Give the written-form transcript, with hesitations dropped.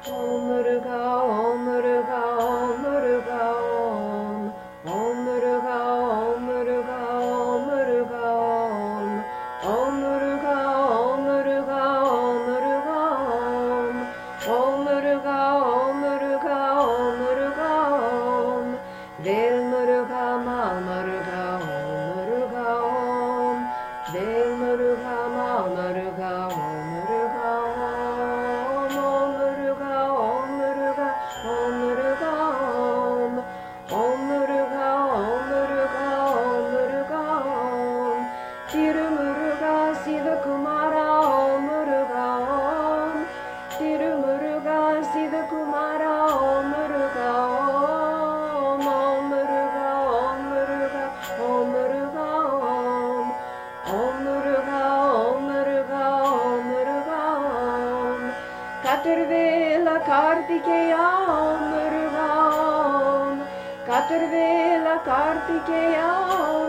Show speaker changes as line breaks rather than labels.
Om Muruga, Om Muruga, Om Muruga, Om Muruga, Om Muruga, Om Muruga, Om Muruga, Om Muruga, Om Muruga, Om Muruga, Om Muruga, Om Muruga, Vel Muruga, Mal Muruga, Om Muruga, Vel Muruga, Mal Muruga, Om Muruga, Om Muruga, Om Muruga, Om Muruga, Om Muruga, Om Muruga, Om Muruga, Tirumuruga, Siva Kumara, Om Muruga, Tirumuruga, Siva Kumara, Om Muruga, Om Muruga, Om Muruga, Om Muruga, Om Muruga, Om Muruga, Om Muruga, Katarvela Kartikeya, Om Muruga, Katarvela Kartikeya,